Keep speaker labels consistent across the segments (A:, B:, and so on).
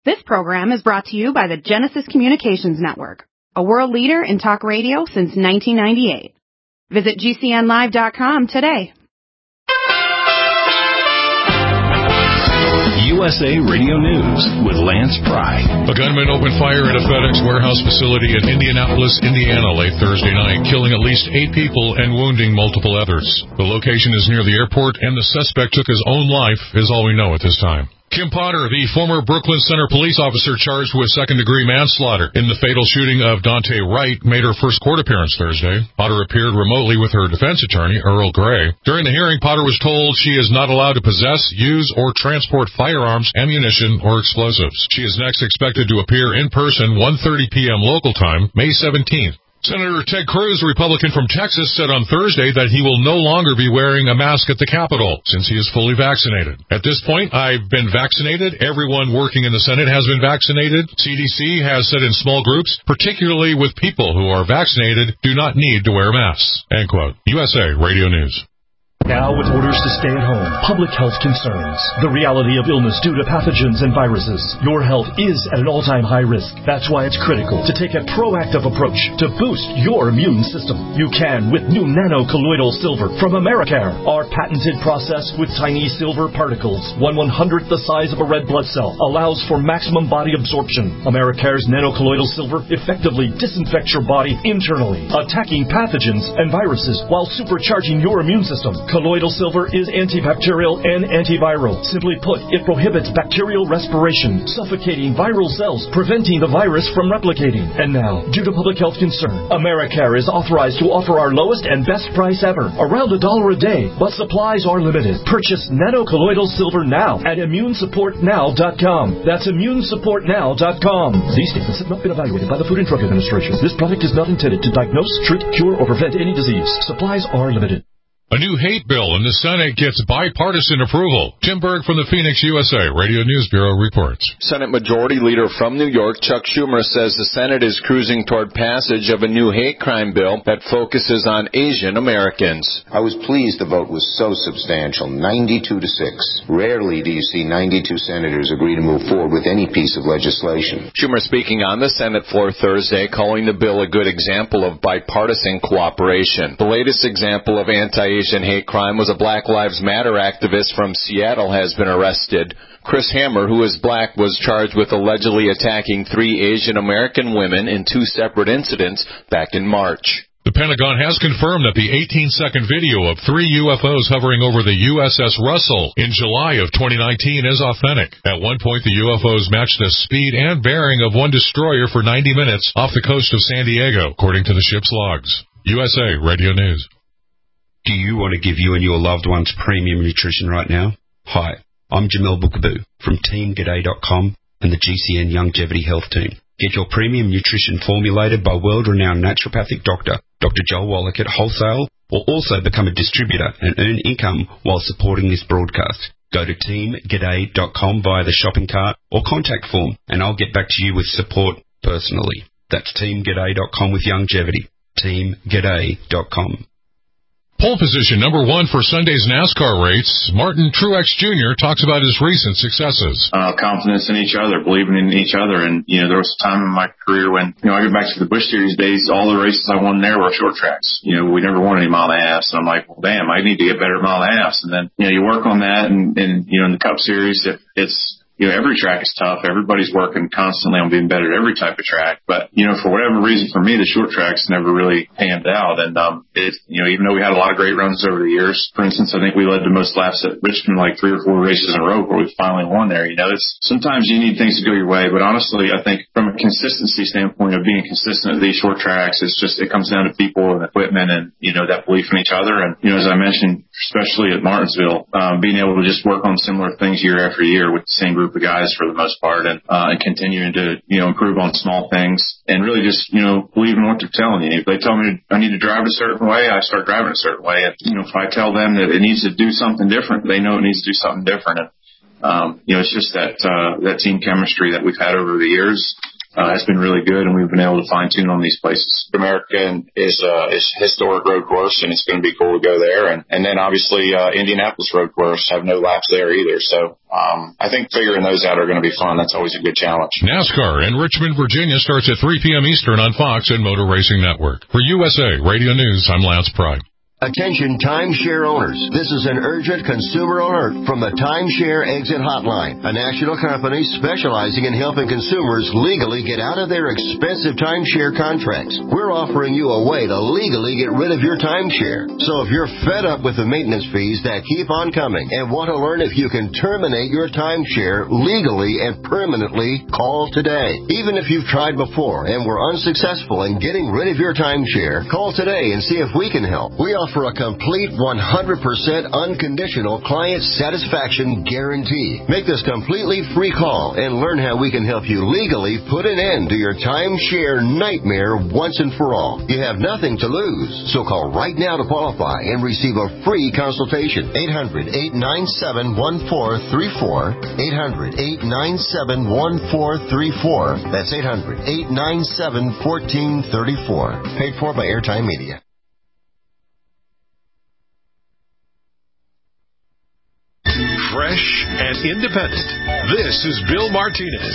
A: This program is brought to you by the Genesis Communications Network, a world leader in talk radio since 1998. Visit GCNlive.com today.
B: USA Radio News with Lance Pry.
C: A gunman opened fire at a FedEx warehouse facility in Indianapolis, Indiana late Thursday night, killing at least 8 people and wounding multiple others. The location is near the airport, and the suspect took his own life, is all we know at this time. Kim Potter, the former Brooklyn Center police officer charged with second-degree manslaughter in the fatal shooting of Daunte Wright, made her first court appearance Thursday. Potter appeared remotely with her defense attorney, Earl Gray. During the hearing, Potter was told she is not allowed to possess, use, or transport firearms, ammunition, or explosives. She is next expected to appear in person 1:30 p.m. local time, May 17th. Senator Ted Cruz, Republican from Texas, said on Thursday that he will no longer be wearing a mask at the Capitol since he is fully vaccinated. At this point, I've been vaccinated. Everyone working in the Senate has been vaccinated. CDC has said in small groups, particularly with people who are vaccinated, do not need to wear masks. End quote. USA Radio News.
D: Now with orders to stay at home, public health concerns, the reality of illness due to pathogens and viruses. Your health is at an all-time high risk. That's why it's critical to take a proactive approach to boost your immune system. You can with new nano-colloidal silver from Americare. Our patented process with tiny silver particles, 1/100th the size of a red blood cell, allows for maximum body absorption. Americare's nano-colloidal silver effectively disinfects your body internally, attacking pathogens and viruses while supercharging your immune system. Colloidal silver is antibacterial and antiviral. Simply put, it prohibits bacterial respiration, suffocating viral cells, preventing the virus from replicating. And now, due to public health concern, Americare is authorized to offer our lowest and best price ever, around $1 a day, but supplies are limited. Purchase nano-colloidal silver now at immunesupportnow.com. That's immunesupportnow.com. These statements have not been evaluated by the Food and Drug Administration. This product is not intended to diagnose, treat, cure, or prevent any disease. Supplies are limited.
C: A new hate bill in the Senate gets bipartisan approval. Tim Berg from the Phoenix, USA Radio News Bureau reports.
E: Senate Majority Leader from New York, Chuck Schumer, says the Senate is cruising toward passage of a new hate crime bill that focuses on Asian Americans.
F: I was pleased the vote was so substantial, 92-6. Rarely do you see 92 senators agree to move forward with any piece of legislation.
E: Schumer speaking on the Senate floor Thursday, calling the bill a good example of bipartisan cooperation. The latest example of anti-Asian hate crime was a Black Lives Matter activist from Seattle has been arrested. Chris Hammer, who is black, was charged with allegedly attacking 3 Asian American women in 2 separate incidents back in March.
C: The Pentagon has confirmed that the 18-second video of 3 UFOs hovering over the USS Russell in July of 2019 is authentic. At one point, the UFOs matched the speed and bearing of one destroyer for 90 minutes off the coast of San Diego, according to the ship's logs. USA Radio News.
G: Do you want to give you and your loved ones premium nutrition right now? Hi, I'm Jamel Bookaboo from TeamGaday.com and the GCN Longevity Health Team. Get your premium nutrition formulated by world-renowned naturopathic doctor, Dr. Joel Wallach at wholesale, or also become a distributor and earn income while supporting this broadcast. Go to TeamGaday.com via the shopping cart or contact form, and I'll get back to you with support personally. That's TeamGaday.com with longevity. TeamGaday.com.
C: Pole position number 1 for Sunday's NASCAR race, Martin Truex Jr. talks about his recent successes.
H: Confidence in each other, believing in each other. And, there was a time in my career when, I get back to the Busch Series days, all the races I won there were short tracks. We never won any mile and a half. So I'm like, well, damn, I need to get better at mile and a half. And then, you work on that. And in the Cup Series, it's, every track is tough. Everybody's working constantly on being better at every type of track. But, for whatever reason, for me, the short tracks never really panned out. And, even though we had a lot of great runs over the years, for instance, I think we led the most laps at Richmond like 3 or 4 races in a row where we finally won there. Sometimes you need things to go your way. But honestly, I think from a consistency standpoint of being consistent at these short tracks, it comes down to people and equipment and, that belief in each other. And, as I mentioned, especially at Martinsville, being able to just work on similar things year after year with the same group of guys for the most part and continuing to, improve on small things and really just, believe in what they're telling you. If they tell me I need to drive a certain way, I start driving a certain way. And, if I tell them that it needs to do something different, they know it needs to do something different. And, it's just that team chemistry that we've had over the years. has been really good, and we've been able to fine-tune on these places. American is historic road course, and it's going to be cool to go there. And then, obviously, Indianapolis road course, have no laps there either. So I think figuring those out are going to be fun. That's always a good challenge.
C: NASCAR in Richmond, Virginia starts at 3 p.m. Eastern on Fox and Motor Racing Network. For USA Radio News, I'm Lance Pry.
I: Attention timeshare owners. This is an urgent consumer alert from the Timeshare Exit Hotline, a national company specializing in helping consumers legally get out of their expensive timeshare contracts. We're offering you a way to legally get rid of your timeshare. So if you're fed up with the maintenance fees that keep on coming and want to learn if you can terminate your timeshare legally and permanently, call today. Even if you've tried before and were unsuccessful in getting rid of your timeshare, call today and see if we can help. We offer a complete 100% unconditional client satisfaction guarantee. Make this completely free call and learn how we can help you legally put an end to your timeshare nightmare once and for all. You have nothing to lose, so call right now to qualify and receive a free consultation. 800-897-1434. 800-897-1434. That's 800-897-1434. Paid for by Airtime Media.
B: Fresh and independent. This is Bill Martinez.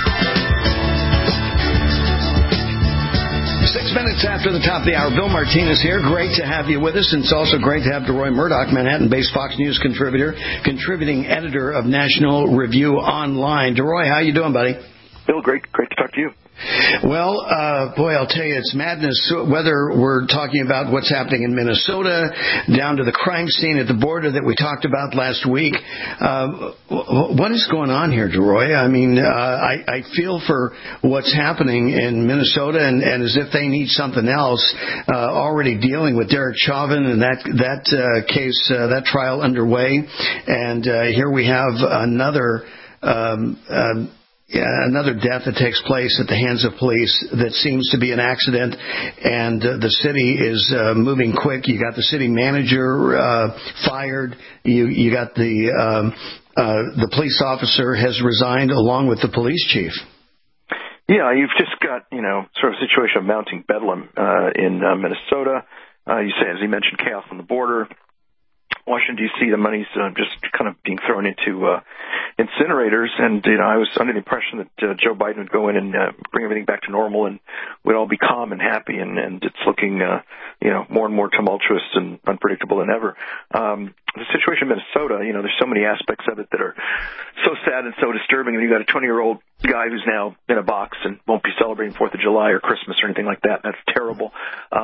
J: 6 minutes after the top of the hour, Bill Martinez here. Great to have you with us, and it's also great to have DeRoy Murdoch, Manhattan-based Fox News contributor, contributing editor of National Review Online. DeRoy, how you doing, buddy?
K: Bill, great to talk to you.
J: Well, boy, I'll tell you, it's madness, whether we're talking about what's happening in Minnesota, down to the crime scene at the border that we talked about last week. What is going on here, DeRoy? I mean, I feel for what's happening in Minnesota, and as if they need something else, already dealing with Derek Chauvin and that case, that trial underway. And here we have another death that takes place at the hands of police that seems to be an accident, and the city is moving quick. You got the city manager fired. You got the police officer has resigned along with the police chief.
K: Yeah, you've just got, sort of a situation of mounting bedlam in Minnesota. You say, as you mentioned, chaos on the border. Washington, D.C., the money's just kind of being thrown into incinerators. And, I was under the impression that Joe Biden would go in and bring everything back to normal and we'd all be calm and happy. And it's looking, more and more tumultuous and unpredictable than ever. The situation in Minnesota, there's so many aspects of it that are so sad and so disturbing. And you've got a 20-year-old guy who's now in a box and won't be celebrating 4th of July or Christmas or anything like that. That's terrible.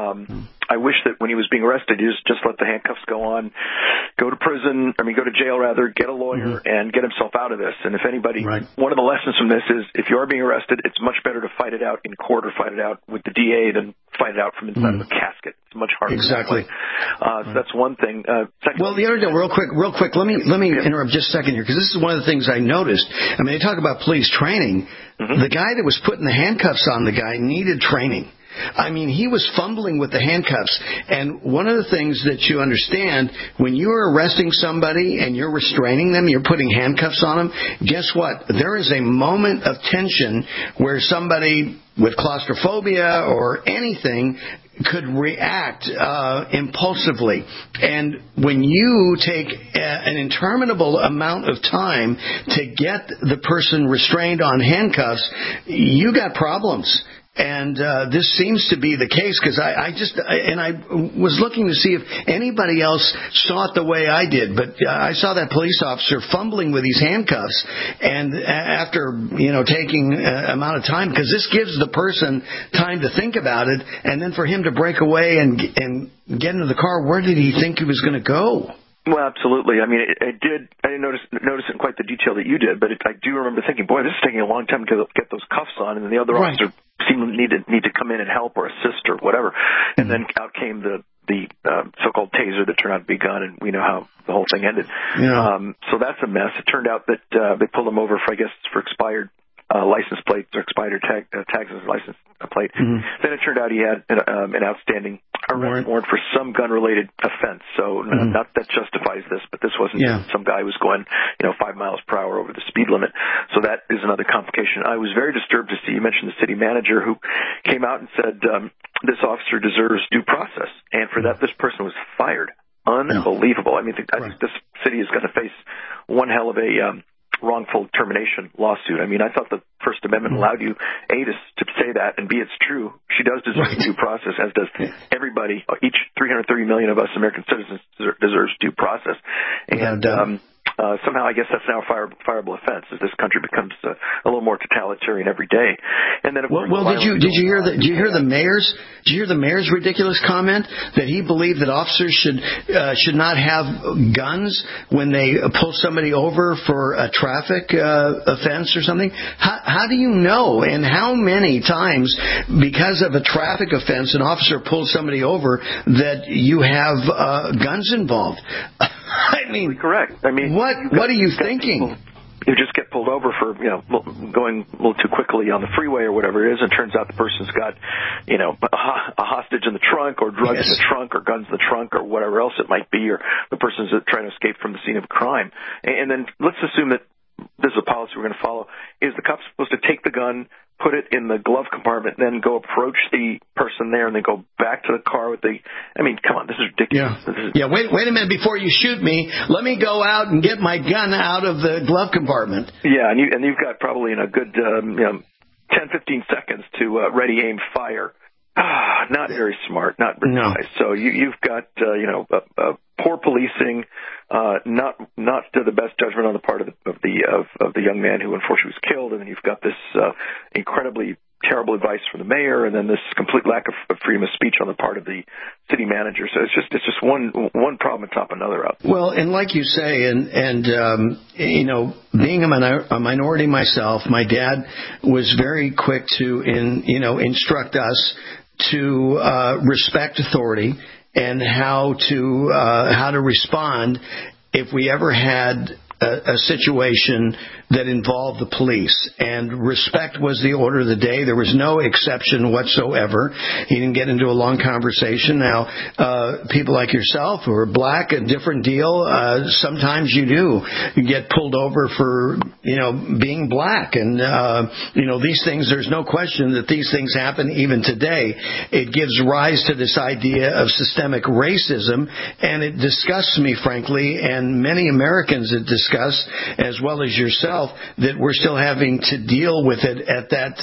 K: I wish that when he was being arrested, he just let the handcuffs go on, go to jail rather, get a lawyer and get himself out of this. And if anybody, one of the lessons from this is if you are being arrested, it's much better to fight it out in court or fight it out with the DA than fight it out from inside of a casket. It's much harder.
J: Exactly.
K: So that's one thing.
J: Well, the other thing, real quick, let me interrupt just a second here, because this is one of the things I noticed. I mean, they talk about police training. The guy that was putting the handcuffs on the guy needed training. I mean, he was fumbling with the handcuffs. And one of the things that you understand, when you're arresting somebody and you're restraining them, you're putting handcuffs on them, guess what? There is a moment of tension where somebody with claustrophobia or anything could react impulsively. And when you take an interminable amount of time to get the person restrained on handcuffs, you got problems. And this seems to be the case, because I was looking to see if anybody else saw it the way I did, but I saw that police officer fumbling with these handcuffs, and after taking amount of time, because this gives the person time to think about it, and then for him to break away and get into the car, where did he think he was going to go?
K: Well, absolutely. I mean, I didn't notice it in quite the detail that you did, but I do remember thinking, boy, this is taking a long time to get those cuffs on, and then the other officer seemed to need to come in and help or assist or whatever. And then out came the so-called taser that turned out to be a gun, and we know how the whole thing ended. Yeah. So that's a mess. It turned out that they pulled him over for expired license plates or expired tags as license plate. Then it turned out he had an outstanding arrest warrant for some gun-related offense. So not that justifies this, but this wasn't some guy who was going 5 miles per hour over the speed limit. So that is another complication. I was very disturbed to see you mentioned the city manager who came out and said this officer deserves due process, and for that this person was fired. Unbelievable. I mean, I think this city is going to face one hell of a wrongful termination lawsuit. I mean, I thought the First Amendment allowed you, A, to say that, and B, it's true. She does deserve due process, as does everybody. Each 330 million of us American citizens deserves due process. And somehow I guess that's now a fireable offense as this country becomes a little more totalitarian every day. And then, of course,
J: did you hear the mayor's ridiculous comment that he believed that officers should not have guns when they pull somebody over for a traffic offense or something? How do you know? And how many times, because of a traffic offense, an officer pulls somebody over that you have guns involved? I mean,
K: correct. I mean,
J: what are you thinking?
K: You just get pulled over for going a little too quickly on the freeway or whatever it is, and turns out the person's got a hostage in the trunk, or drugs in the trunk, or guns in the trunk, or whatever else it might be, or the person's trying to escape from the scene of a crime. And then let's assume that this is a policy we're going to follow. Is the cop supposed to take the gun, put it in the glove compartment, then go approach the person there, and then go back to the car with the... I mean, come on, this is ridiculous.
J: Wait a minute before you shoot me. Let me go out and get my gun out of the glove compartment.
K: Yeah, and you've got probably in a good 10, 15 seconds to ready, aim, fire. Not very smart, not very nice. So you've got poor policing, not to the best judgment on the part of the young man who unfortunately was killed, and then you've got this incredibly terrible advice from the mayor, and then this complete lack of freedom of speech on the part of the city manager. So it's just one problem on top of another up.
J: Well, and like you say, and being a minority myself, my dad was very quick to instruct us to respect authority and how to respond if we ever had a situation that involved the police. And respect was the order of the day. There was no exception whatsoever. He didn't get into a long conversation. Now, people like yourself who are black, a different deal. Sometimes you do get pulled over for, being black. And, these things, there's no question that these things happen even today. It gives rise to this idea of systemic racism, and it disgusts me, frankly, and many Americans it disgusts, as well as yourself, that we're still having to deal with it at that.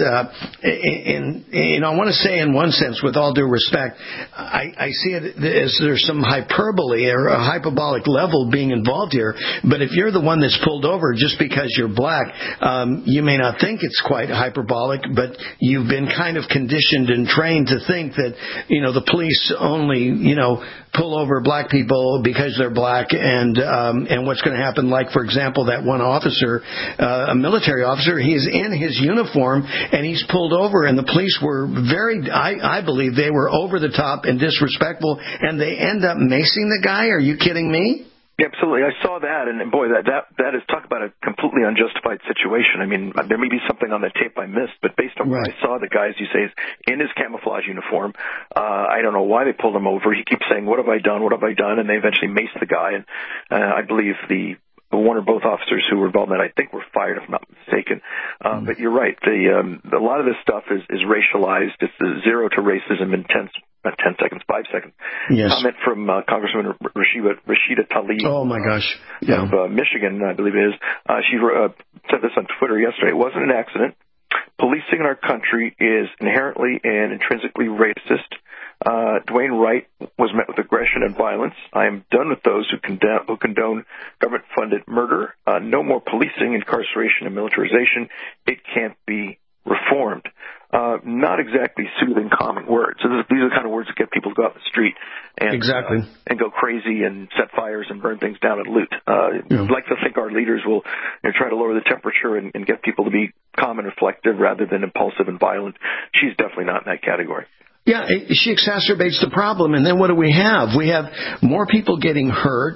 J: I want to say, in one sense, with all due respect, I see it as there's some hyperbole or a hyperbolic level being involved here. But if you're the one that's pulled over just because you're black, you may not think it's quite hyperbolic, but you've been kind of conditioned and trained to think that the police only pull over black people because they're black, and what's going to happen. Like, for example, that one officer, a military officer, he's in his uniform and he's pulled over, and the police were I believe they were over the top and disrespectful, and they end up macing the guy. Are you kidding me?
K: Yeah, absolutely. I saw that, and boy, that is, talk about a completely unjustified situation. I mean, there may be something on that tape I missed, but based on what I saw, the guy, as you say, is in his camouflage uniform. I don't know why they pulled him over. He keeps saying, "What have I done? What have I done?" And they eventually maced the guy, and I believe the one or both officers who were involved in that, I think, were fired, if I'm not mistaken. But you're right. A lot of this stuff is racialized. It's the zero to racism in 5 seconds.
J: Yes.
K: Comment from Congresswoman Rashida Tlaib.
J: Oh, my gosh.
K: Of Michigan, I believe it is. She said this on Twitter yesterday. It wasn't an accident. Policing in our country is inherently and intrinsically racist. Dwayne Wright was met with aggression and violence. I am done with those who condone government-funded murder. No more policing, incarceration, and militarization. It can't be reformed. Not exactly soothing, calming words. So these are the kind of words that get people to go out in the street and and go crazy and set fires and burn things down and loot. I'd like to think our leaders will try to lower the temperature and get people to be calm and reflective rather than impulsive and violent. She's definitely not in that category.
J: Yeah, she exacerbates the problem. And then what do we have? We have more people getting hurt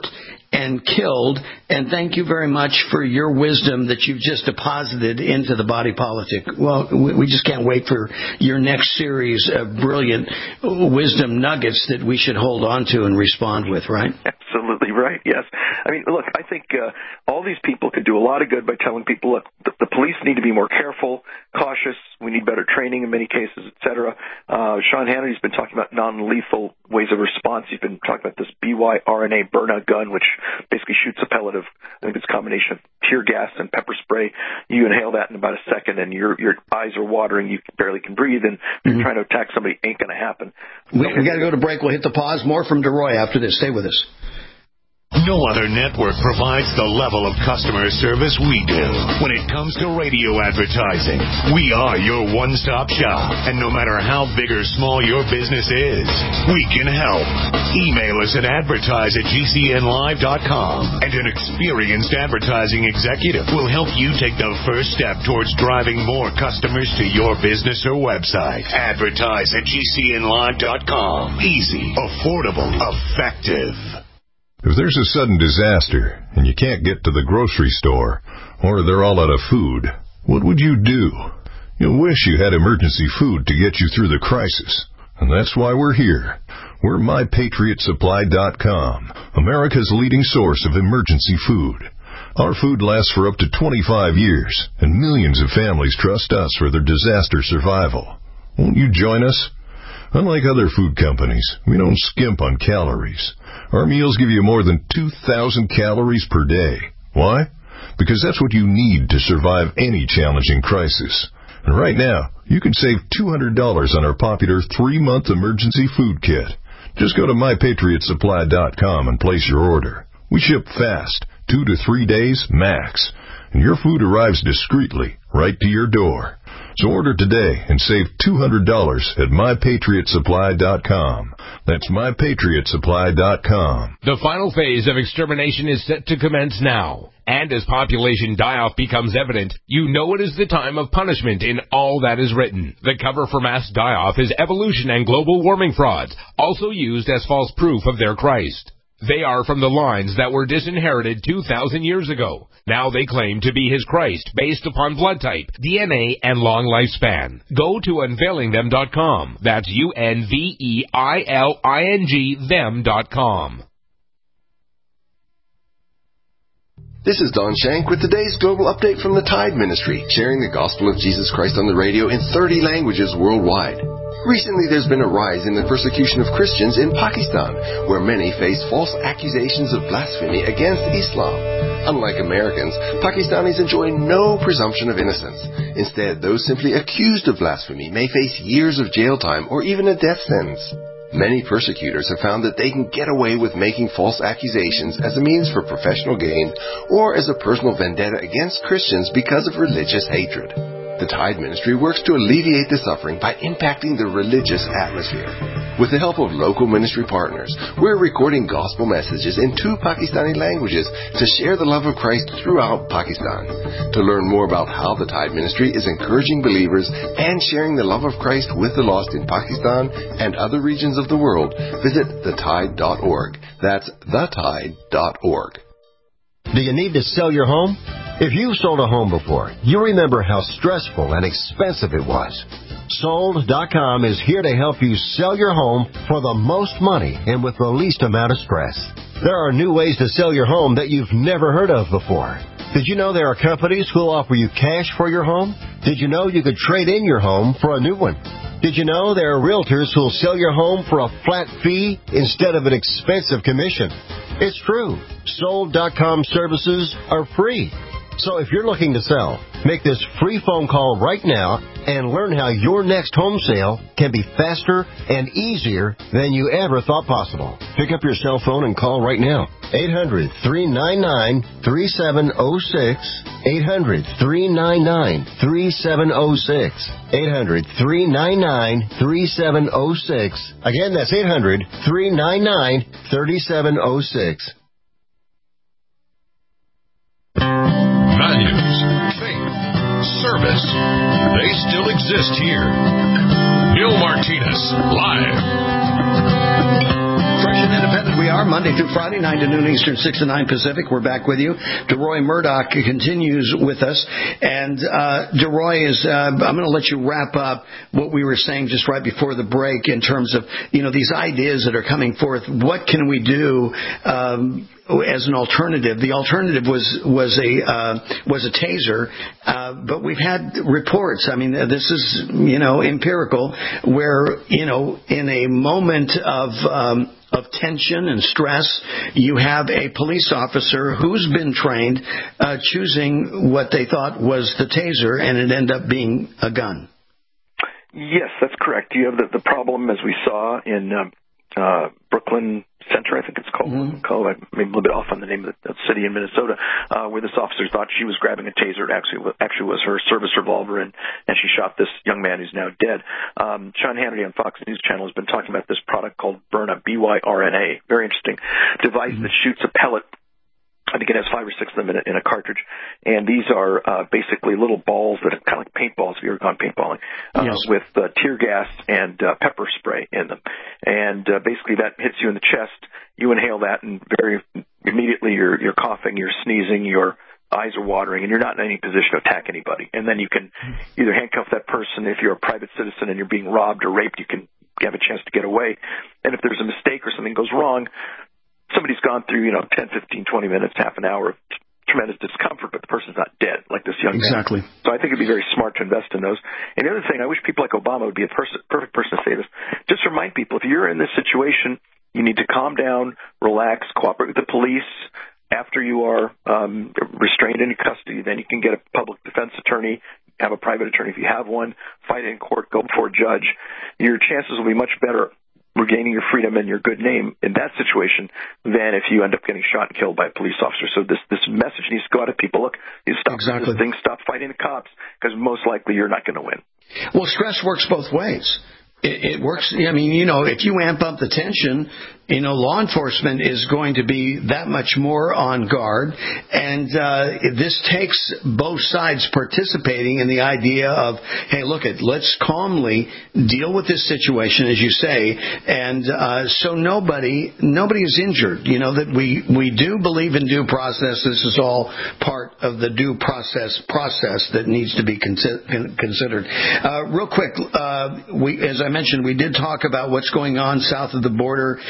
J: and killed. And thank you very much for your wisdom that you've just deposited into the body politic. Well, we just can't wait for your next series of brilliant wisdom nuggets that we should hold on to and respond with, right?
K: Absolutely right, yes. I mean, look, I think all these people could do a lot of good by telling people, look, the police need to be more careful, cautious, we need better training in many cases, et cetera. Sean Hannity's been talking about non-lethal ways of response. He's been talking about this BYRNA burnout gun, which basically shoots a pellet of, I think it's a combination of tear gas and pepper spray. You inhale that in about a second, and your eyes are watering, you barely can breathe, and you're trying to attack somebody, ain't going to happen.
J: We got to go to break. We'll hit the pause. More from DeRoy after this. Stay with us.
B: No other network provides the level of customer service we do. When it comes to radio advertising, we are your one-stop shop. And no matter how big or small your business is, we can help. Email us at advertise@gcnlive.com, and an experienced advertising executive will help you take the first step towards driving more customers to your business or website. Advertise@gcnlive.com. Easy, affordable, effective.
L: If there's a sudden disaster and you can't get to the grocery store, or they're all out of food, what would you do? You'll wish you had emergency food to get you through the crisis. And that's why we're here. We're MyPatriotSupply.com, America's leading source of emergency food. Our food lasts for up to 25 years, and millions of families trust us for their disaster survival. Won't you join us? Unlike other food companies, we don't skimp on calories. Our meals give you more than 2,000 calories per day. Why? Because that's what you need to survive any challenging crisis. And right now, you can save $200 on our popular 3-month emergency food kit. Just go to MyPatriotSupply.com and place your order. We ship fast, 2 to 3 days max, and your food arrives discreetly right to your door. So order today and save $200 at MyPatriotSupply.com. That's MyPatriotSupply.com.
M: The final phase of extermination is set to commence now. And as population die-off becomes evident, you know it is the time of punishment in all that is written. The cover for mass die-off is evolution and global warming frauds, also used as false proof of their Christ. They are from the lines that were disinherited 2,000 years ago. Now they claim to be his Christ based upon blood type, DNA, and long lifespan. Go to unveilingthem.com. That's UNVEILING them.com.
N: This is Don Shank with today's global update from the Tide Ministry, sharing the gospel of Jesus Christ on the radio in 30 languages worldwide. Recently, there's been a rise in the persecution of Christians in Pakistan, where many face false accusations of blasphemy against Islam. Unlike Americans, Pakistanis enjoy no presumption of innocence. Instead, those simply accused of blasphemy may face years of jail time or even a death sentence. Many persecutors have found that they can get away with making false accusations as a means for professional gain or as a personal vendetta against Christians because of religious hatred. The Tide Ministry works to alleviate the suffering by impacting the religious atmosphere. With the help of local ministry partners, we're recording gospel messages in 2 Pakistani languages to share the love of Christ throughout Pakistan. To learn more about how the Tide Ministry is encouraging believers and sharing the love of Christ with the lost in Pakistan and other regions of the world, visit thetide.org. That's thetide.org.
I: Do you need to sell your home? If you've sold a home before, you remember how stressful and expensive it was. Sold.com is here to help you sell your home for the most money and with the least amount of stress. There are new ways to sell your home that you've never heard of before. Did you know there are companies who'll offer you cash for your home? Did you know you could trade in your home for a new one? Did you know there are realtors who'll sell your home for a flat fee instead of an expensive commission? It's true. Sold.com services are free. So if you're looking to sell, make this free phone call right now and learn how your next home sale can be faster and easier than you ever thought possible. Pick up your cell phone and call right now. 800-399-3706. 800-399-3706. 800-399-3706. Again, that's 800-399-3706.
C: Values, faith, service, they still exist here. Bill Martinez, live.
J: Fresh and independent we are, Monday through Friday, 9 to noon Eastern, 6 to 9 Pacific. We're back with you. DeRoy Murdoch continues with us. And DeRoy, I'm going to let you wrap up what we were saying just right before the break in terms of, these ideas that are coming forth. What can we do as an alternative? The alternative was a taser, but we've had reports. I mean, this is empirical, where in a moment of tension and stress, you have a police officer who's been trained choosing what they thought was the taser, and it ended up being a gun.
K: Yes, that's correct. You have the problem, as we saw in Brooklyn Center, I think it's called. I'm maybe a little bit off on the name of the city in Minnesota, where this officer thought she was grabbing a taser. It actually was her service revolver, and she shot this young man who's now dead. Sean Hannity on Fox News Channel has been talking about this product called Byrna, B-Y-R-N-A. Very interesting device that shoots a pellet. I think it has 5 or 6 of them in a cartridge, and these are basically little balls that are kind of like paintballs, if you've ever gone paintballing, with tear gas and pepper spray in them. And basically that hits you in the chest, you inhale that, and very immediately you're coughing, you're sneezing, your eyes are watering, and you're not in any position to attack anybody. And then you can either handcuff that person. If you're a private citizen and you're being robbed or raped, you can have a chance to get away. And if there's a mistake or something goes wrong, somebody's gone through, 10, 15, 20 minutes, half an hour of tremendous discomfort, but the person's not dead, like this young man.
J: Exactly.
K: So I think it'd be very smart to invest in those. And the other thing, I wish people like Obama would be a perfect person to say this. Just remind people, if you're in this situation, you need to calm down, relax, cooperate with the police. After you are restrained in custody, then you can get a public defense attorney, have a private attorney if you have one, fight in court, go before a judge. Your chances will be much better regaining your freedom and your good name in that situation than if you end up getting shot and killed by a police officer. So this message needs to go out to people. Look, you stop this thing, stop fighting the cops, because most likely you're not going to win.
J: Well, stress works both ways. It works. I mean, if you amp up the tension, law enforcement is going to be that much more on guard. And this takes both sides participating in the idea of, hey, let's calmly deal with this situation, as you say. And so nobody is injured. That we do believe in due process. This is all part of the due process that needs to be considered. Real quick, as I mentioned, we did talk about what's going on south of the border.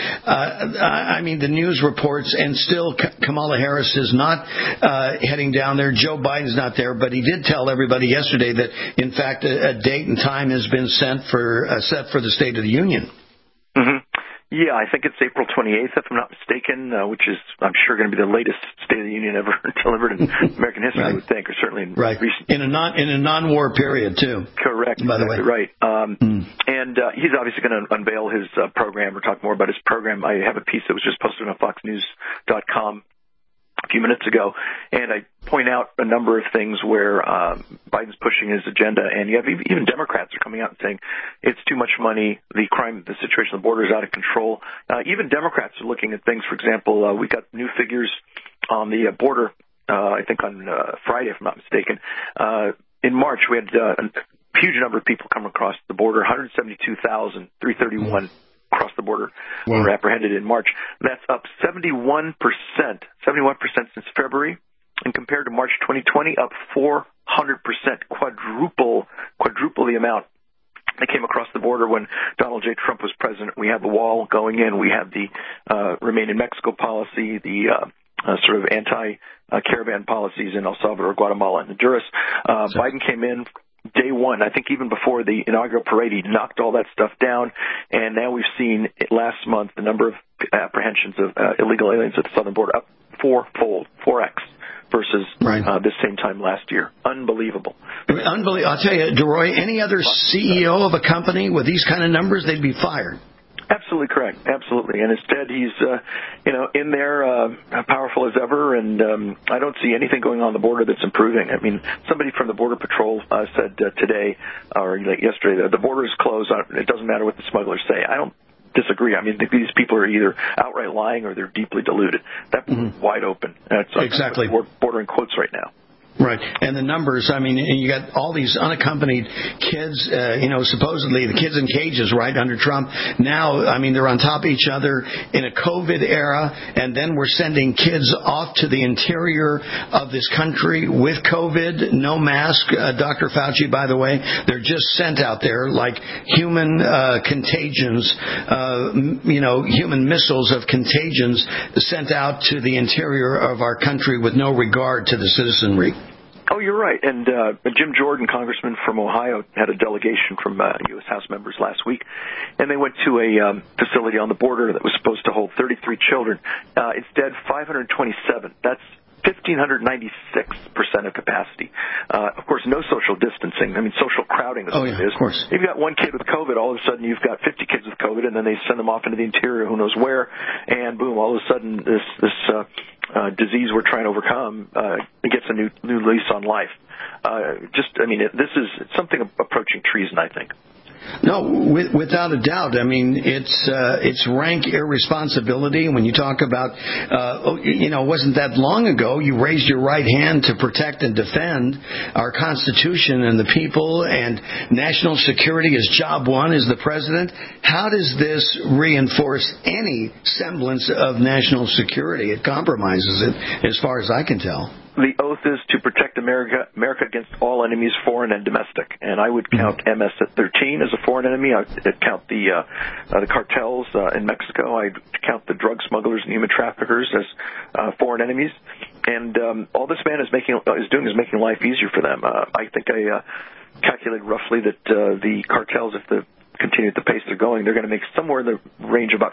J: The news reports, and still Kamala Harris is not heading down there. Joe Biden's not there, but he did tell everybody yesterday that, in fact, a date and time has been set for the State of the Union.
K: Mm-hmm. Yeah, I think it's April 28th, if I'm not mistaken, which is, I'm sure, going to be the latest State of the Union ever delivered in American history, I would think, or certainly in recent.
J: In a non-war period, too.
K: Correct.
J: By the way.
K: Right. And he's obviously going to unveil his program or talk more about his program. I have a piece that was just posted on FoxNews.com a few minutes ago, and I point out a number of things where Biden's pushing his agenda, and you have even Democrats are coming out and saying it's too much money, the situation on the border is out of control. Even Democrats are looking at things. For example, we got new figures on the border, I think on Friday, if I'm not mistaken. In March, we had a huge number of people come across the border, 172,331 across the border were apprehended in March. That's up 71% since February, and compared to March 2020, up 400%, quadruple the amount that came across the border when Donald J. Trump was president. We had the wall going in. We had the Remain in Mexico policy, the sort of anti-caravan policies in El Salvador, Guatemala, and Honduras. Biden came in day one, I think even before the inaugural parade, he knocked all that stuff down. And now we've seen last month the number of apprehensions of illegal aliens at the southern border up 4x versus this same time last year. Unbelievable.
J: I'll tell you, DeRoy, any other CEO of a company with these kind of numbers, they'd be fired.
K: Absolutely correct. Absolutely. And instead, he's, in there, powerful as ever. And I don't see anything going on the border that's improving. I mean, somebody from the Border Patrol said today or yesterday that the border is closed. It doesn't matter what the smugglers say. I don't disagree. I mean, these people are either outright lying or they're deeply deluded. That border is wide open. It's
J: exactly.
K: Border in quotes right now.
J: Right, and the numbers, I mean, and you got all these unaccompanied kids, supposedly the kids in cages, right, under Trump. Now, I mean, they're on top of each other in a COVID era, and then we're sending kids off to the interior of this country with COVID, no mask. Dr. Fauci, by the way, they're just sent out there like human contagions, human missiles of contagions sent out to the interior of our country with no regard to the citizenry.
K: Oh, you're right. And Jim Jordan, congressman from Ohio, had a delegation from U.S. House members last week, and they went to a facility on the border that was supposed to hold 33 children. Instead, 527. That's 1,596% of capacity. Of course, no social distancing. I mean, social crowding is what it is.
J: Of course.
K: If you've got one kid with COVID, all of a sudden you've got 50 kids with COVID, and then they send them off into the interior, who knows where, and boom, all of a sudden this disease we're trying to overcome gets a new lease on life. This is something approaching treason, I think.
J: No, without a doubt. I mean, it's rank irresponsibility when you talk about, it wasn't that long ago you raised your right hand to protect and defend our Constitution and the people, and national security is job one as the president. How does this reinforce any semblance of national security? It compromises it, as far as I can tell.
K: The oath is to protect America against all enemies, foreign and domestic. And I would count MS at 13 as a foreign enemy. I'd count the cartels in Mexico. I'd count the drug smugglers and human traffickers as foreign enemies. And all this man is doing is making life easier for them. I think I calculated roughly that the cartels, if the continue at the pace they're going, they're going to make somewhere in the range of about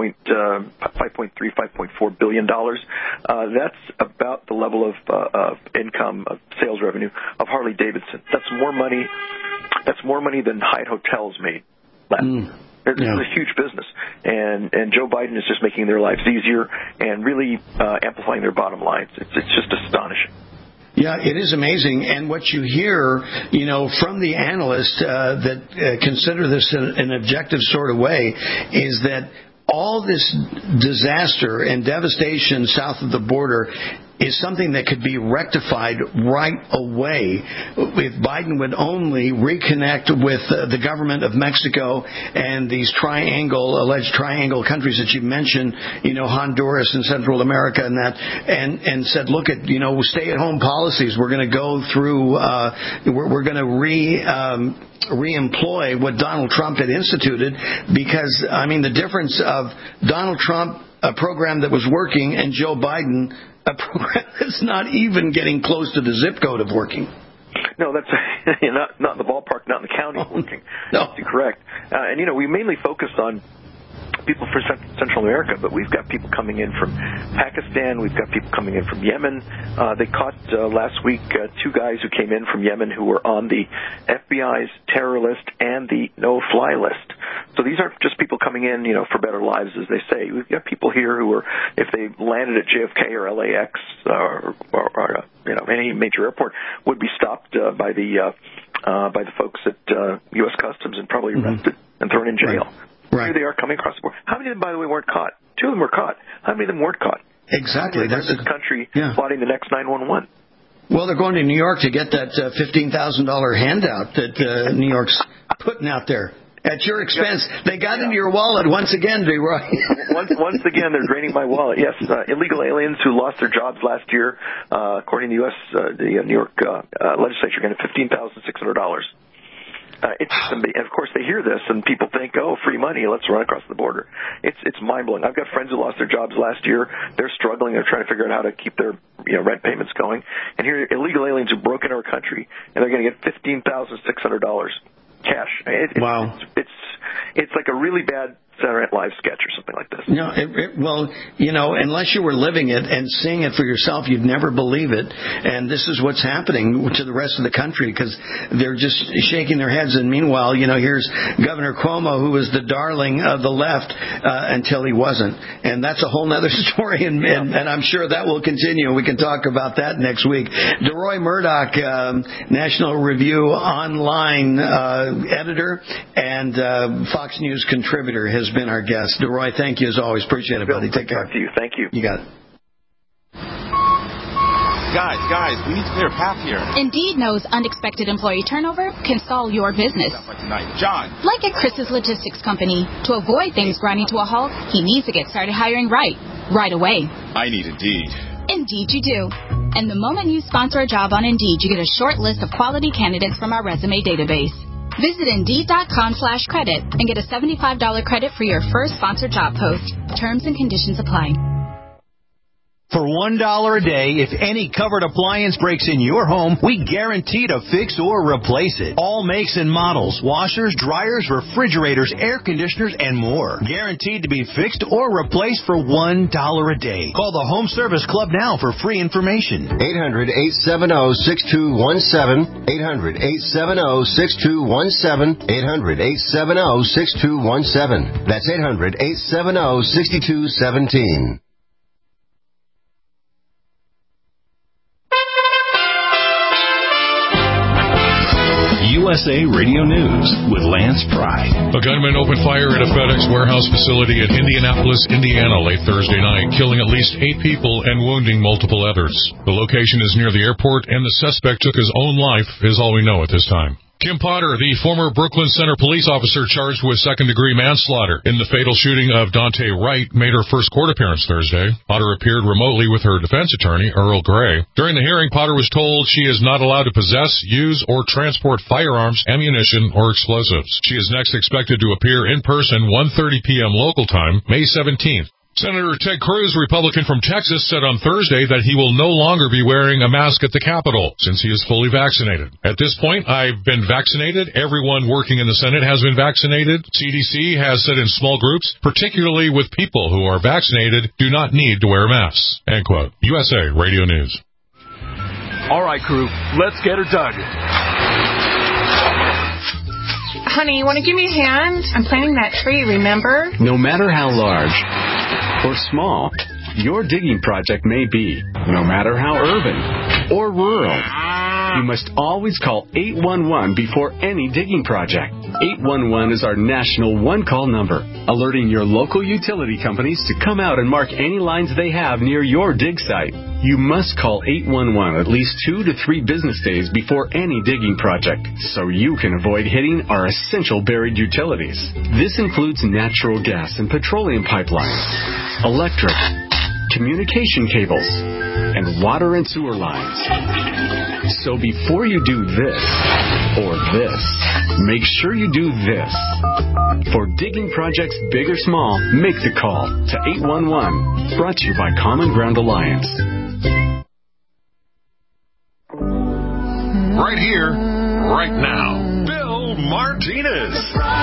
K: $5.4 billion. That's about the level of income, of sales revenue of Harley Davidson. That's more money than Hyatt Hotels made last year. It's a huge business, and Joe Biden is just making their lives easier and really amplifying their bottom lines. It's just astonishing.
J: Yeah, it is amazing. And what you hear, from the analysts that consider this an objective sort of way is that all this disaster and devastation south of the border is something that could be rectified right away if Biden would only reconnect with the government of Mexico and these alleged triangle countries that you mentioned, Honduras and Central America and that, and said, look at, stay-at-home policies. We're going to go through, we're going to reemploy what Donald Trump had instituted, because, the difference of Donald Trump, a program that was working, and Joe Biden, a program that's not even getting close to the zip code of working.
K: No, that's not in the ballpark, not in the county of working.
J: No.
K: That's correct. And we mainly focus on people from Central America, but we've got people coming in from Pakistan. We've got people coming in from Yemen. They caught last week two guys who came in from Yemen who were on the FBI's terror list and the no-fly list. So these aren't just people coming in, for better lives, as they say. We've got people here who are, if they landed at JFK or LAX or any major airport, would be stopped by the folks at U.S. Customs and probably arrested and thrown in jail.
J: Right.
K: Here they are coming across the border. How many of them, by the way, weren't caught? 2 of them were caught. How many of them weren't caught?
J: Exactly.
K: That's this country plotting the next 911.
J: Well, they're going to New York to get that $15,000 handout that New York's putting out there. At your expense. They got into your wallet once again, Roy.
K: Once again, they're draining my wallet. Yes, illegal aliens who lost their jobs last year, according to the New York legislature, getting $15,600. And of course, they hear this, and people think, "Oh, free money, let's run across the border." It's mind blowing. I've got friends who lost their jobs last year. They're struggling. They're trying to figure out how to keep their rent payments going. And here, illegal aliens who broke into our country, and they're going to get $15,600 cash.
J: Wow!
K: It's like a really bad Saturday Night Live sketch or something like this.
J: Unless you were living it and seeing it for yourself, you'd never believe it. And this is what's happening to the rest of the country, because they're just shaking their heads. And meanwhile, here's Governor Cuomo, who was the darling of the left until he wasn't. And that's a whole other story, and I'm sure that will continue. We can talk about that next week. DeRoy Murdoch, National Review Online editor and Fox News contributor, has been our guest. DeRoy, thank you as always. Appreciate it, buddy. Take care.
K: Talk to you. Thank you.
J: You got it.
O: Guys, we need to clear a path here.
P: Indeed knows unexpected employee turnover can stall your business.
O: John.
P: Like at Chris's Logistics Company, to avoid things grinding to a halt, he needs to get started hiring right away.
O: I need Indeed.
P: Indeed you do. And the moment you sponsor a job on Indeed, you get a short list of quality candidates from our resume database. Visit Indeed.com/credit and get a $75 credit for your first sponsored job post. Terms and conditions apply.
Q: For $1 a day, if any covered appliance breaks in your home, we guarantee to fix or replace it. All makes and models, washers, dryers, refrigerators, air conditioners, and more. Guaranteed to be fixed or replaced for $1 a day. Call the Home Service Club now for free information.
I: 800-870-6217. 800-870-6217. 800-870-6217. That's 800-870-6217.
D: USA Radio News with Lance Pry.
C: A gunman opened fire at a FedEx warehouse facility in Indianapolis, Indiana late Thursday night, killing at least 8 people and wounding multiple others. The location is near the airport, and the suspect took his own life, is all we know at this time. Kim Potter, the former Brooklyn Center police officer charged with second-degree manslaughter in the fatal shooting of Dante Wright, made her first court appearance Thursday. Potter appeared remotely with her defense attorney, Earl Gray. During the hearing, Potter was told she is not allowed to possess, use, or transport firearms, ammunition, or explosives. She is next expected to appear in person 1:30 p.m. local time, May 17th. Senator Ted Cruz, Republican from Texas, said on Thursday that he will no longer be wearing a mask at the Capitol since he is fully vaccinated. At this point, I've been vaccinated. Everyone working in the Senate has been vaccinated. CDC has said in small groups, particularly with people who are vaccinated, do not need to wear masks. End quote. USA Radio News.
R: All right, crew, let's get her dug.
S: Honey, you want to give me a hand? I'm planting that tree, remember?
T: No matter how large or small your digging project may be, no matter how urban or rural, you must always call 811 before any digging project. 811 is our national one-call number, alerting your local utility companies to come out and mark any lines they have near your dig site. You must call 811 at least 2 to 3 business days before any digging project, so you can avoid hitting our essential buried utilities. This includes natural gas and petroleum pipelines, electric, communication cables, and water and sewer lines. So before you do this or this, make sure you do this. For digging projects big or small, make the call to 811. Brought to you by Common Ground Alliance.
B: Right here, right now, Bill Martinez.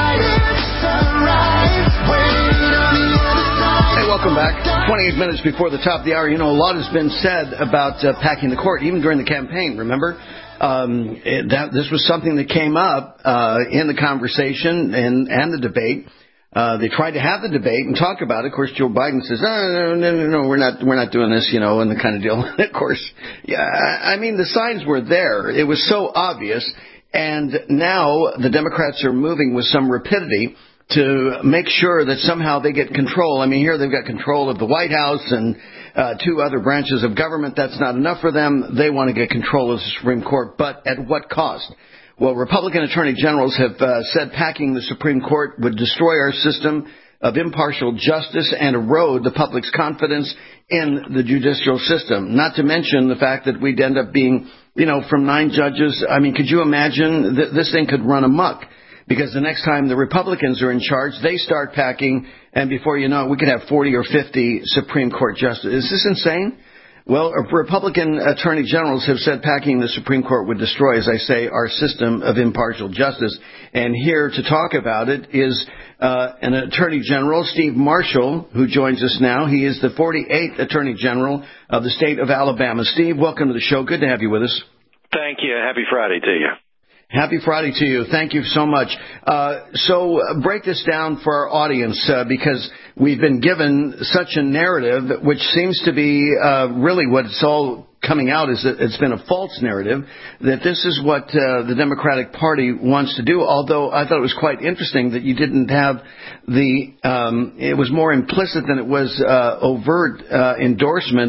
J: Hey, welcome back. 28 minutes before the top of the hour. You know, a lot has been said about packing the court, even during the campaign, remember? This was something that came up in the conversation and the debate. They tried to have the debate and talk about it. Of course, Joe Biden says, no, we're not doing this, you know, and the kind of deal. Of course, yeah, I mean, the signs were there. It was so obvious. And now the Democrats are moving with some rapidity to make sure that somehow they get control. I mean, here they've got control of the White House and 2 other branches of government. That's not enough for them. They want to get control of the Supreme Court, but at what cost? Well, Republican attorney generals have said packing the Supreme Court would destroy our system of impartial justice and erode the public's confidence in the judicial system. Not to mention the fact that we'd end up being, you know, from 9 judges. I mean, could you imagine this thing could run amok? Because the next time the Republicans are in charge, they start packing, and before you know it, we could have 40 or 50 Supreme Court justices. Is this insane? Well, Republican attorney generals have said packing the Supreme Court would destroy, as I say, our system of impartial justice. And here to talk about it is an attorney general, Steve Marshall, who joins us now. He is the 48th attorney general of the state of Alabama. Steve, welcome to the show. Good to have you with us.
U: Thank you. Happy Friday to you.
J: Happy Friday to you. Thank you so much. So break this down for our audience because we've been given such a narrative, which seems to be really what it's all coming out is that it's been a false narrative, that this is what the Democratic Party wants to do, although I thought it was quite interesting that you didn't have it was more implicit than it was overt endorsement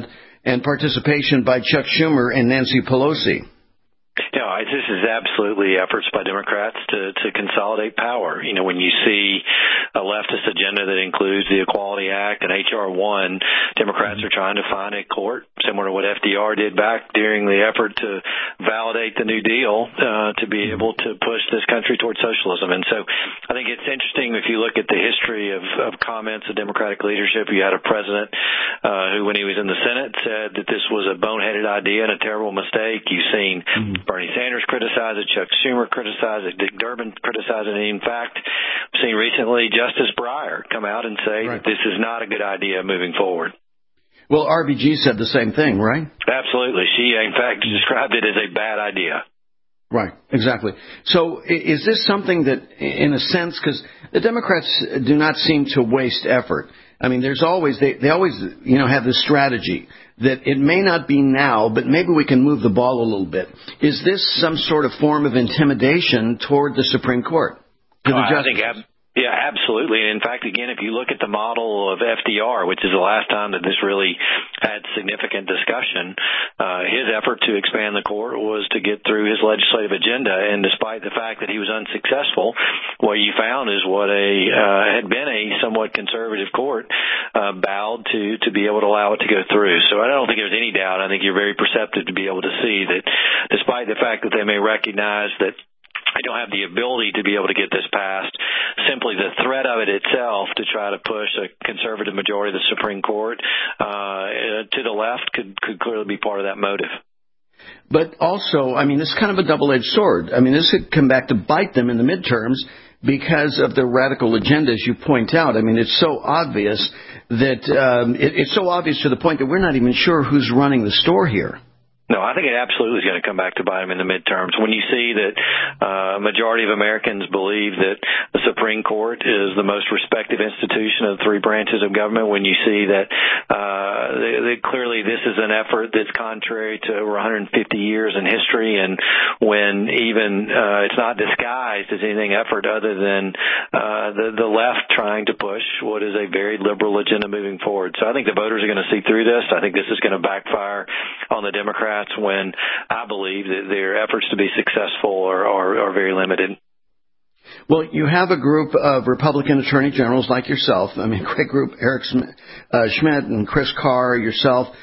J: and participation by Chuck Schumer and Nancy Pelosi.
U: No, this is absolutely efforts by Democrats to consolidate power. You know, when you see a leftist agenda that includes the Equality Act and H.R. 1, Democrats are trying to find a court similar to what FDR did back during the effort to validate the New Deal to be able to push this country towards socialism. And so I think it's interesting if you look at the history of comments of Democratic leadership. You had a president who, when he was in the Senate, said that this was a boneheaded idea and a terrible mistake. You've seen Bernie Sanders criticize it, Chuck Schumer criticize it, Dick Durbin criticize it. And in fact, we've seen recently Justice Breyer come out and say that this is not a good idea moving forward.
J: Well, RBG said the same thing, right?
U: Absolutely. She, in fact, described it as a bad idea.
J: Right, exactly. So is this something that, in a sense, because the Democrats do not seem to waste effort. I mean, there's always, they always, you know, have this strategy that it may not be now, but maybe we can move the ball a little bit. Is this some sort of form of intimidation toward the Supreme Court?
U: I think yeah, absolutely. And in fact, again, if you look at the model of FDR, which is the last time that this really had significant discussion, his effort to expand the court was to get through his legislative agenda. And despite the fact that he was unsuccessful, what you found is what had been a somewhat conservative court bowed to be able to allow it to go through. So I don't think there's any doubt. I think you're very perceptive to be able to see that despite the fact that they may recognize that I don't have the ability to be able to get this passed, simply the threat of it itself to try to push a conservative majority of the Supreme Court to the left could clearly be part of that motive.
J: But also, I mean, this is kind of a double-edged sword. I mean, this could come back to bite them in the midterms because of the radical agenda, as you point out. I mean, it's so obvious that it's so obvious to the point that we're not even sure who's running the store here.
U: No, I think it absolutely is going to come back to bite them in the midterms. When you see that a majority of Americans believe that the Supreme Court is the most respected institution of the three branches of government, when you see that clearly this is an effort that's contrary to over 150 years in history, and when even it's not disguised as anything effort other than the left trying to push what is a very liberal agenda moving forward. So I think the voters are going to see through this. I think this is going to backfire on the Democrats when I believe that their efforts to be successful are very limited.
J: Well, you have a group of Republican attorney generals like yourself. I mean, great group, Eric Schmidt and Chris Carr, yourself,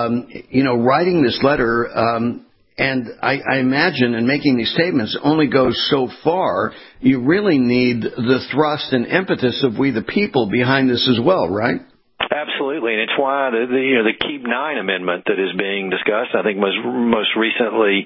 J: writing this letter. And I imagine in making these statements only goes so far. You really need the thrust and impetus of we the people behind this as well, right?
U: Absolutely, and it's why the Keep 9 amendment that is being discussed, I think most recently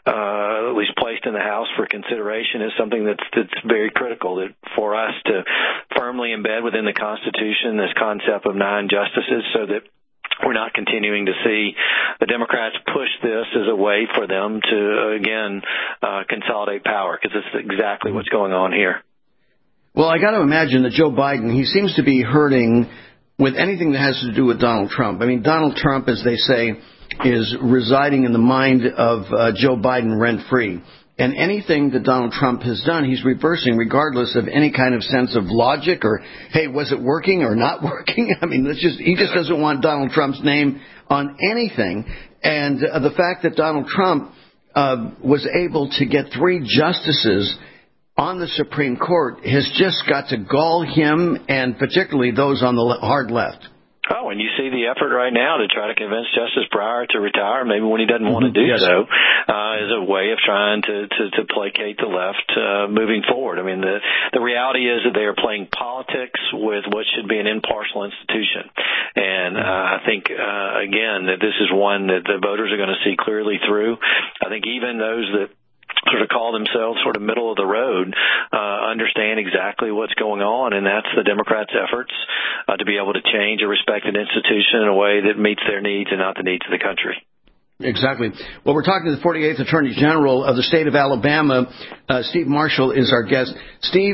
U: at least placed in the House for consideration, is something that's very critical that for us to firmly embed within the Constitution this concept of 9 justices, so that we're not continuing to see the Democrats push this as a way for them to again consolidate power, because it's exactly what's going on here.
J: Well, I got to imagine that Joe Biden, he seems to be hurting with anything that has to do with Donald Trump. I mean, Donald Trump, as they say, is residing in the mind of Joe Biden rent-free. And anything that Donald Trump has done, he's reversing regardless of any kind of sense of logic or, hey, was it working or not working? I mean, he just doesn't want Donald Trump's name on anything. And the fact that Donald Trump was able to get 3 justices on the Supreme Court has just got to gall him, and particularly those on the hard left.
U: Oh, and you see the effort right now to try to convince Justice Breyer to retire, maybe when he doesn't want to do so, as a way of trying to placate the left moving forward. I mean, the reality is that they are playing politics with what should be an impartial institution. And I think, again, that this is one that the voters are going to see clearly through. I think even those that sort of call themselves sort of middle of the road, understand exactly what's going on, and that's the Democrats' efforts to be able to change a respected institution in a way that meets their needs and not the needs of the country.
J: Exactly. Well, we're talking to the 48th Attorney General of the state of Alabama. Steve Marshall is our guest. Steve,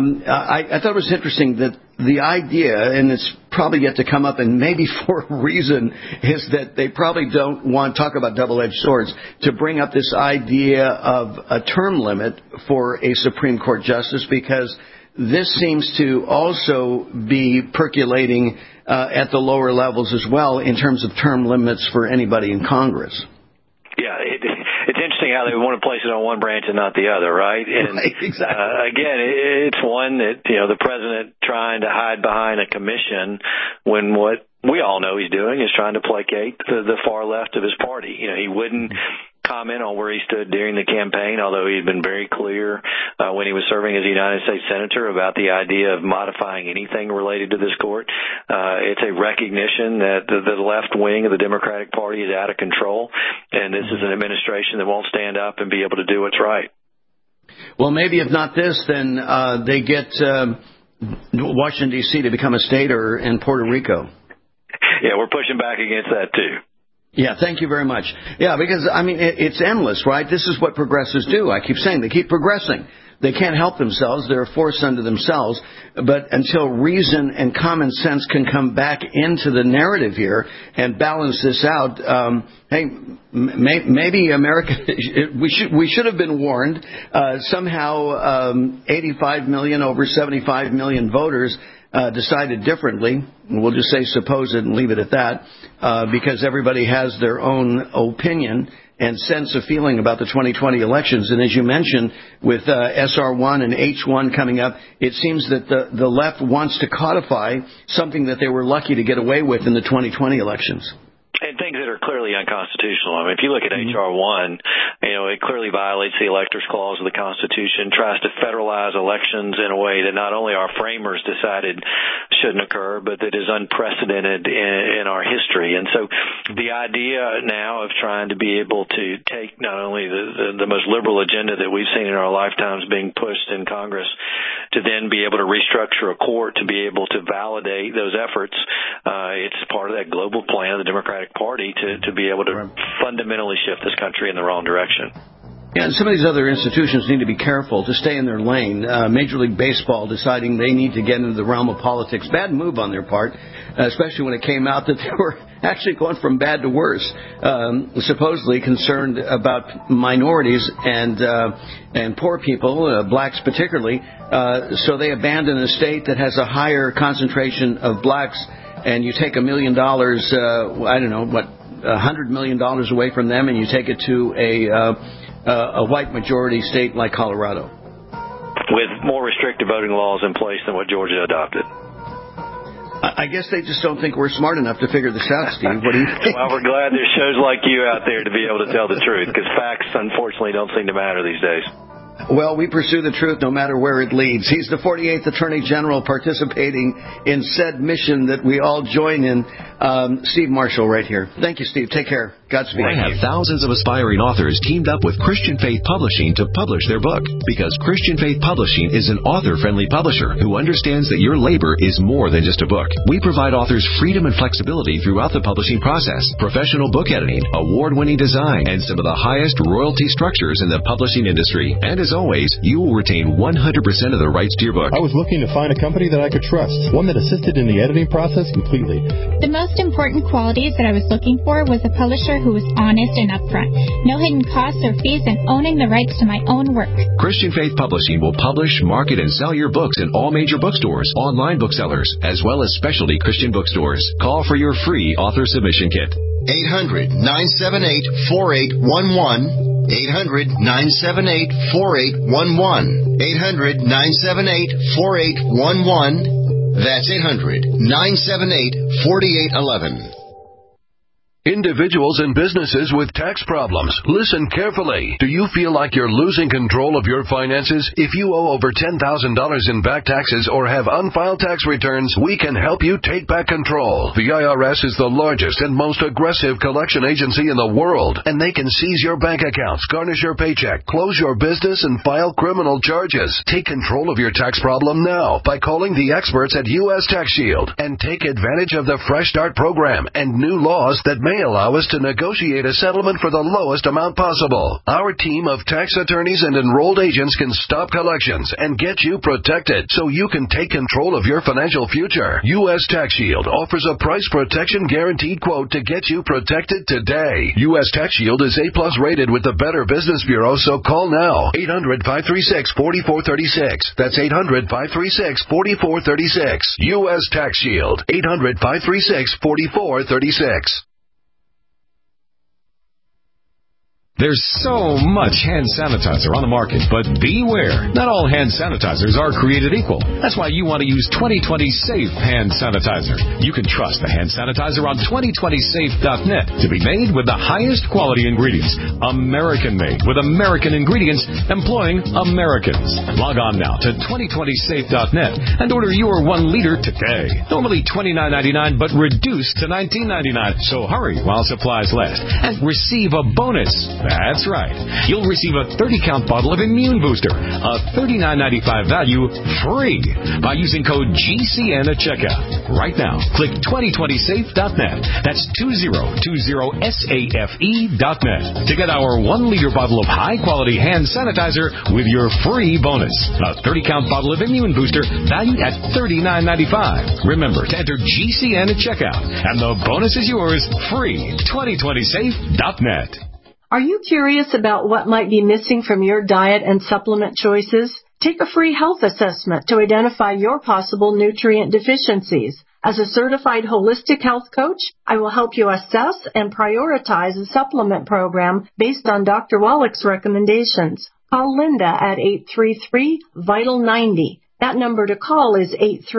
J: I thought it was interesting that the idea, and it's probably yet to come up, and maybe for a reason, is that they probably don't want to talk about double-edged swords, to bring up this idea of a term limit for a Supreme Court justice, because this seems to also be percolating at the lower levels as well in terms of term limits for anybody in Congress.
U: Yeah, it's interesting how they want to place it on one branch and not the other, right? And
J: right, exactly.
U: Again, it's one that, the president trying to hide behind a commission when what we all know he's doing is trying to placate the far left of his party. He wouldn't comment on where he stood during the campaign, although he had been very clear when he was serving as a United States Senator about the idea of modifying anything related to this court. It's a recognition that the left wing of the Democratic Party is out of control, and this is an administration that won't stand up and be able to do what's right.
J: Well, maybe if not this, then they get Washington, D.C. to become a state in Puerto Rico.
U: Yeah, we're pushing back against that, too.
J: Yeah, thank you very much. Yeah, because, it's endless, right? This is what progressives do. I keep saying they keep progressing. They can't help themselves. They're a force unto themselves. But until reason and common sense can come back into the narrative here and balance this out, maybe America, we should have been warned. Somehow 85 million over 75 million voters decided differently. We'll just say supposed and leave it at that, because everybody has their own opinion and sense of feeling about the 2020 elections. And as you mentioned, with SR1 and H1 coming up, it seems that the left wants to codify something that they were lucky to get away with in the 2020 elections.
U: And things that are clearly unconstitutional. If you look at H.R. 1, it clearly violates the Electors Clause of the Constitution, tries to federalize elections in a way that not only our framers decided shouldn't occur, but that is unprecedented in our history. And so the idea now of trying to be able to take not only the most liberal agenda that we've seen in our lifetimes being pushed in Congress, to then be able to restructure a court to be able to validate those efforts, it's part of that global plan of the Democratic Party to be able to fundamentally shift this country in the wrong direction.
J: Yeah, and some of these other institutions need to be careful to stay in their lane. Major League Baseball deciding they need to get into the realm of politics. Bad move on their part, especially when it came out that they were actually going from bad to worse, supposedly concerned about minorities and poor people, blacks particularly. So they abandoned a state that has a higher concentration of blacks, and you take $1 million, $100 million away from them, and you take it to a white majority state like Colorado,
U: with more restrictive voting laws in place than what Georgia adopted.
J: I guess they just don't think we're smart enough to figure this out, Steve. What do you think?
U: Well, we're glad there's shows like you out there to be able to tell the truth, because facts, unfortunately, don't seem to matter these days.
J: Well, we pursue the truth no matter where it leads. He's the 48th Attorney General participating in said mission that we all join in. Steve Marshall right here. Thank you, Steve. Take care. Godspeed.
A: Why have thousands of aspiring authors teamed up with Christian Faith Publishing to publish their book? Because Christian Faith Publishing is an author-friendly publisher who understands that your labor is more than just a book. We provide authors freedom and flexibility throughout the publishing process, professional book editing, award-winning design, and some of the highest royalty structures in the publishing industry. And as always, you will retain 100% of the rights to your book.
V: I was looking to find a company that I could trust, one that assisted in the editing process completely.
W: The most important qualities that I was looking for was a publisher who was honest and upfront, no hidden costs or fees, and owning the rights to my own work.
A: Christian Faith Publishing will publish, market, and sell your books in all major bookstores, online booksellers, as well as specialty Christian bookstores. Call for your free author submission kit.
I: 800-978-4811. 800-978-4811. 800-978-4811. That's 800-978-4811.
X: Individuals and businesses with tax problems, listen carefully. Do you feel like you're losing control of your finances? If you owe over $10,000 in back taxes or have unfiled tax returns, we can help you take back control. The IRS is the largest and most aggressive collection agency in the world, and they can seize your bank accounts, garnish your paycheck, close your business, and file criminal charges. Take control of your tax problem now by calling the experts at U.S. Tax Shield and take advantage of the Fresh Start program and new laws that may They allow us to negotiate a settlement for the lowest amount possible. Our team of tax attorneys and enrolled agents can stop collections and get you protected so you can take control of your financial future. U.S. Tax Shield offers a price protection guaranteed quote to get you protected today. U.S. Tax Shield is A+ rated with the Better Business Bureau, so call now. 800-536-4436. That's 800-536-4436. U.S. Tax Shield. 800-536-4436.
E: There's so much hand sanitizer on the market, but beware. Not all hand sanitizers are created equal. That's why you want to use 2020 Safe Hand Sanitizer. You can trust the hand sanitizer on 2020safe.net to be made with the highest quality ingredients. American-made with American ingredients employing Americans. Log on now to 2020safe.net and order your 1 liter today. Normally $29.99, but reduced to $19.99. So hurry while supplies last and receive a bonus. That's right. You'll receive a 30-count bottle of Immune Booster, a $39.95 value, free by using code GCN at checkout. Right now, click 2020safe.net. That's 2020safe.net to get our 1 liter bottle of high-quality hand sanitizer with your free bonus. A 30-count bottle of Immune Booster valued at $39.95. Remember to enter GCN at checkout, and the bonus is yours free. 2020safe.net.
F: Are you curious about what might be missing from your diet and supplement choices? Take a free health assessment to identify your possible nutrient deficiencies. As a certified holistic health coach, I will help you assess and prioritize a supplement program based on Dr. Wallach's recommendations. Call Linda at 833-VITAL-90. That number to call is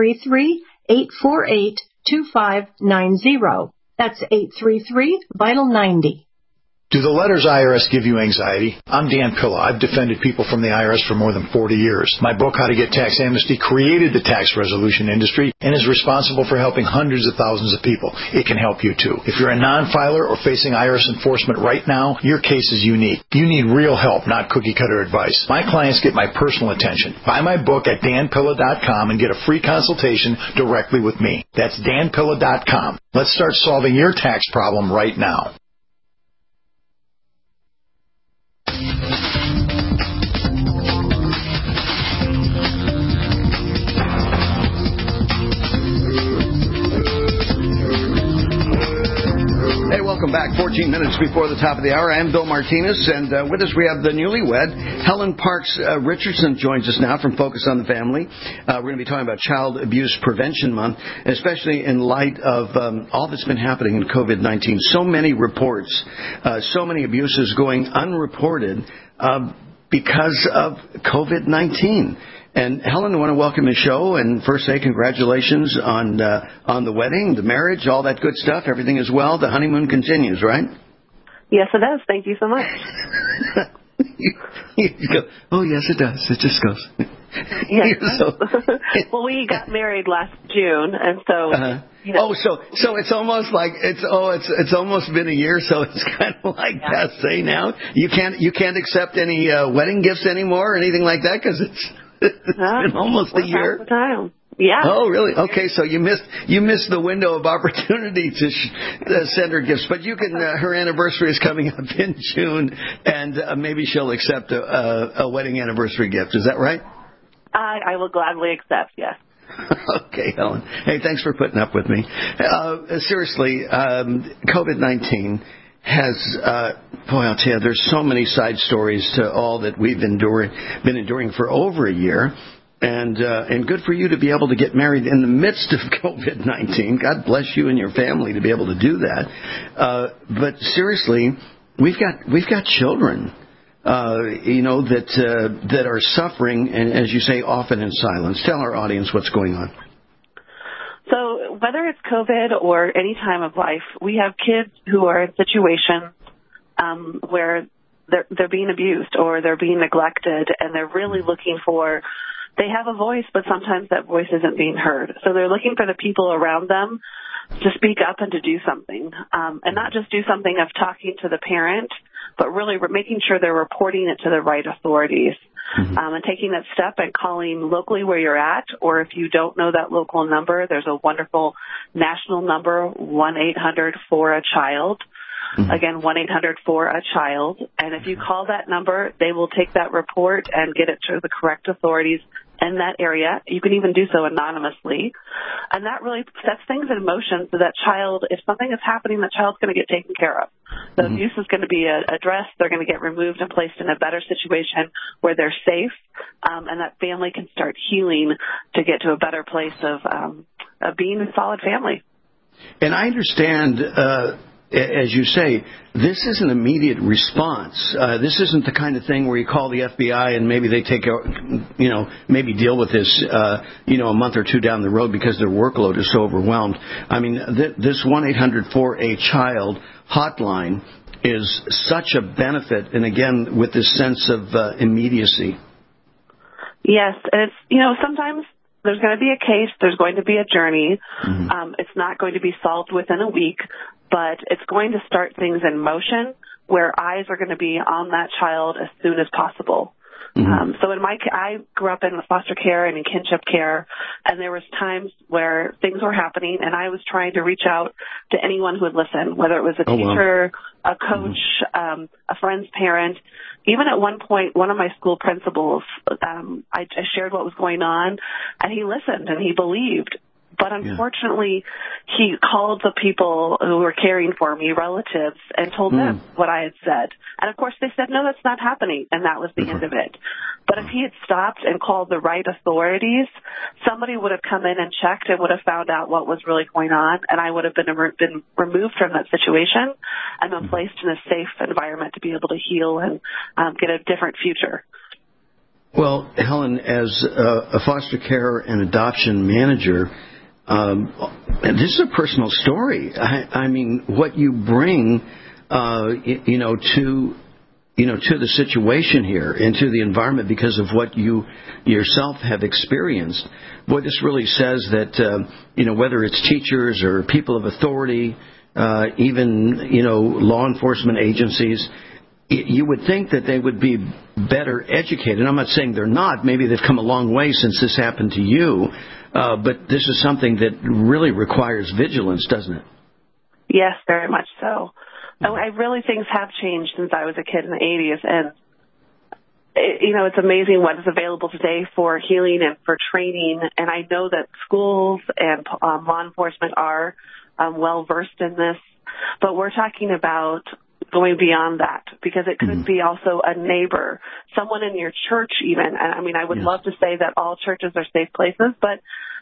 F: 833-848-2590. That's 833-VITAL-90.
G: Do the letters IRS give you anxiety? I'm Dan Pilla. I've defended people from the IRS for more than 40 years. My book, How to Get Tax Amnesty, created the tax resolution industry and is responsible for helping hundreds of thousands of people. It can help you, too. If you're a non-filer or facing IRS enforcement right now, your case is unique. You need real help, not cookie-cutter advice. My clients get my personal attention. Buy my book at danpilla.com and get a free consultation directly with me. That's danpilla.com. Let's start solving your tax problem right now.
J: Hey, welcome back. 14 minutes before the top of the hour. I'm Bill Martinez, and with us we have the newlywed. Helen Parks Richardson joins us now from Focus on the Family. We're going to be talking about Child Abuse Prevention Month, especially in light of all that's been happening in COVID-19. So many reports, so many abuses going unreported because of COVID-19. And Helen, I want to welcome the show and first say congratulations on the wedding, the marriage, all that good stuff. Everything is well. The honeymoon continues, right?
H: Yes, it does. Thank you so much.
J: You go, oh, yes, it does. It just goes.
H: Yes. Well, we got married last June, and so you know.
J: So it's almost like it's almost been a year, so it's kind of like passé now. You can't accept any wedding gifts anymore or anything like that because it's been almost a year.
H: Past the time. Yeah.
J: Oh, really? Okay, so you missed the window of opportunity to send her gifts, but you can. Her anniversary is coming up in June, and maybe she'll accept a wedding anniversary gift. Is that right?
H: I will gladly accept. Yes.
J: Okay, Helen. Hey, thanks for putting up with me. Seriously, COVID-19 has, boy, I'll tell you, there's so many side stories to all that we've been enduring for over a year. And good for you to be able to get married in the midst of COVID-19. God bless you and your family to be able to do that. But seriously, we've got children, that are suffering, and as you say, often in silence. Tell our audience what's going on.
H: So whether it's COVID or any time of life, we have kids who are in situations where they're being abused or they're being neglected, and they're really looking for. They have a voice, but sometimes that voice isn't being heard. So they're looking for the people around them to speak up and to do something, and not just do something of talking to the parent, but really making sure they're reporting it to the right authorities. and taking that step and calling locally where you're at, or if you don't know that local number, there's a wonderful national number, 1-800-4-A-CHILD. Again, 1-800-4-A-CHILD. And if you call that number, they will take that report and get it to the correct authorities in that area. You can even do so anonymously. And that really sets things in motion so that child, if something is happening, the child's going to get taken care of. The abuse is going to be addressed. They're going to get removed and placed in a better situation where they're safe, and that family can start healing to get to a better place of being a solid family.
J: And I understand, as you say, this is an immediate response. This isn't the kind of thing where you call the FBI and maybe they take, maybe deal with this, a month or two down the road because their workload is so overwhelmed. I mean, this 1-800-4-A-CHILD hotline is such a benefit, and again, with this sense of immediacy.
H: Yes, and it's, sometimes there's going to be a case, there's going to be a journey. It's not going to be solved within a week, but it's going to start things in motion where eyes are going to be on that child as soon as possible. So I grew up in foster care and in kinship care, and there was times where things were happening, and I was trying to reach out to anyone who would listen, whether it was a teacher, a coach, a friend's parent. Even at one point, one of my school principals, I shared what was going on, and he listened and he believed. But unfortunately, he called the people who were caring for me, relatives, and told them what I had said. And, of course, they said, no, that's not happening, and that was the end of it. But if he had stopped and called the right authorities, somebody would have come in and checked and would have found out what was really going on, and I would have been removed from that situation and then placed in a safe environment to be able to heal and get a different future.
J: Well, Helen, as a foster care and adoption manager, this is a personal story. I mean, what you bring, to the situation here and to the environment because of what you yourself have experienced. Boy, this really says that, whether it's teachers or people of authority, even, law enforcement agencies, you would think that they would be better educated. I'm not saying they're not. Maybe they've come a long way since this happened to you. But this is something that really requires vigilance, doesn't it?
H: Yes, very much so. I really, things have changed since I was a kid in the 80s. And, it's amazing what is available today for healing and for training. And I know that schools and law enforcement are well-versed in this. But we're talking about going beyond that, because it could be also a neighbor, someone in your church even. I mean, I would love to say that all churches are safe places, but,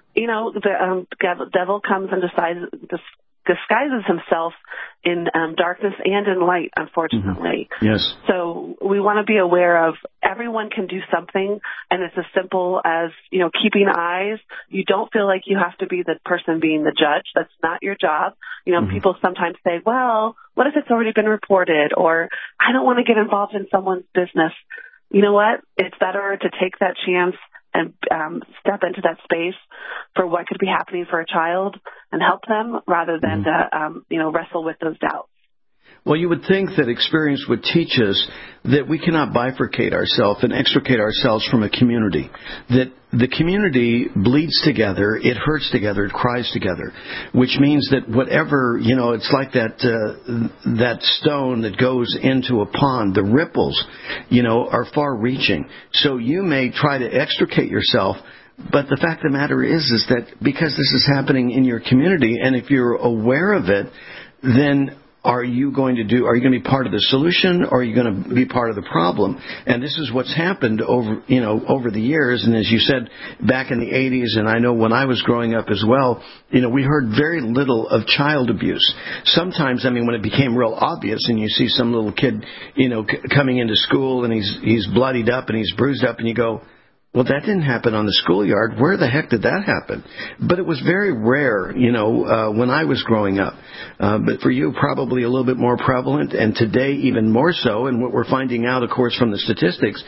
H: the devil comes and disguises himself in darkness and in light, unfortunately.
J: Yes.
H: So we want to be aware of everyone can do something, and it's as simple as, keeping eyes. You don't feel like you have to be the person being the judge. That's not your job. People sometimes say, well, what if it's already been reported? Or I don't want to get involved in someone's business. You know what? It's better to take that chance and step into that space for what could be happening for a child and help them rather than to, wrestle with those doubts.
J: Well, you would think that experience would teach us that we cannot bifurcate ourselves and extricate ourselves from a community, that the community bleeds together, it hurts together, it cries together, which means that whatever, it's like that stone that goes into a pond, the ripples, are far-reaching. So you may try to extricate yourself, but the fact of the matter is that because this is happening in your community, and if you're aware of it, then are you going to be part of the solution, or are you going to be part of the problem? And this is what's happened over the years. And as you said, back in the 80s, and I know when I was growing up as well, we heard very little of child abuse. Sometimes, when it became real obvious, and you see some little kid, coming into school, and he's bloodied up and he's bruised up, and you go, well, that didn't happen on the schoolyard. Where the heck did that happen? But it was very rare, when I was growing up. But for you, probably a little bit more prevalent, and today even more so. And what we're finding out, of course, from the statistics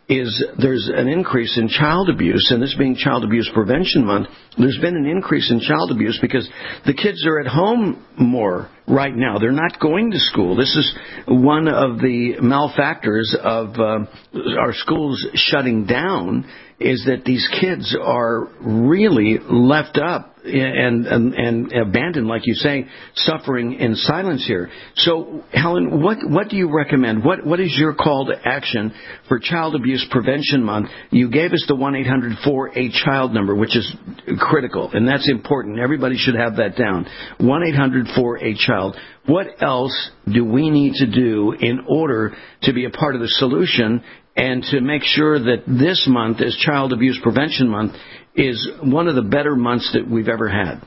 J: is there's an increase in child abuse, and this being Child Abuse Prevention Month, there's been an increase in child abuse because the kids are at home more right now. They're not going to school. This is one of the malfactors of our schools shutting down, is that these kids are really left up and abandoned, like you say, suffering in silence here. So, Helen, what do you recommend? What is your call to action for Child Abuse Prevention Month? You gave us the 1-800-4-A-CHILD number, which is critical, and that's important. Everybody should have that down. 1-800-4-A-CHILD. What else do we need to do in order to be a part of the solution and to make sure that this month, as Child Abuse Prevention Month, is one of the better months that we've ever had?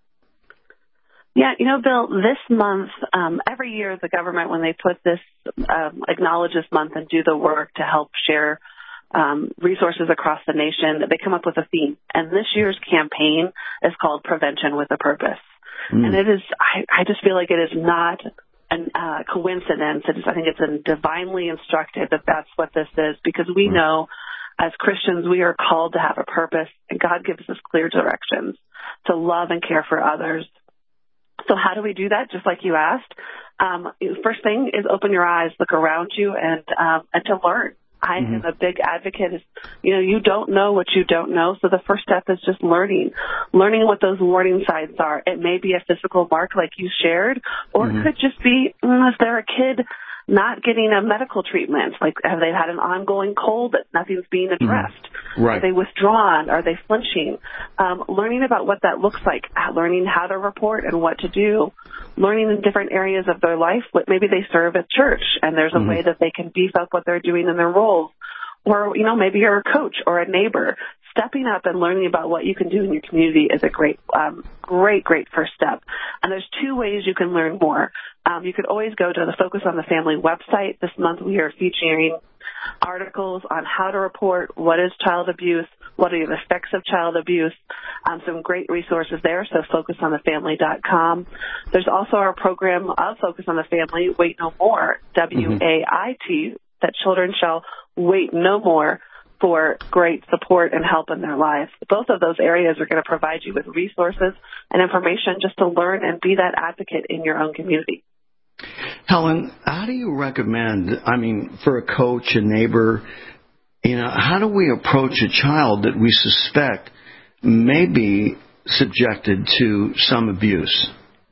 H: Yeah, Bill, this month, every year the government, when they put this, acknowledge this month and do the work to help share resources across the nation, they come up with a theme. And this year's campaign is called Prevention with a Purpose. And it is, I just feel like it is not a coincidence. I think it's divinely instructed that that's what this is, because we know as Christians we are called to have a purpose, and God gives us clear directions to love and care for others. So how do we do that? Just like you asked, first thing is open your eyes, look around you, and to learn. I am a big advocate. Is you don't know what you don't know, so the first step is just learning what those warning signs are. It may be a physical mark like you shared, or it could just be, is there a kid not getting a medical treatment? Like, have they had an ongoing cold that nothing's being addressed?
J: Right.
H: Are they withdrawn? Are they flinching? Learning about what that looks like, learning how to report and what to do, learning in different areas of their life. Maybe they serve at church, and there's a way that they can beef up what they're doing in their roles. Or, maybe you're a coach or a neighbor. Stepping up and learning about what you can do in your community is a great first step. And there's two ways you can learn more. You could always go to the Focus on the Family website. This month we are featuring articles on how to report what is child abuse, what are the effects of child abuse, some great resources there, so focusonthefamily.com. There's also our program of Focus on the Family, Wait No More, WAIT, that children shall wait no more for great support and help in their lives. Both of those areas are going to provide you with resources and information just to learn and be that advocate in your own community.
J: Helen, how do you recommend, for a coach, a neighbor, how do we approach a child that we suspect may be subjected to some abuse?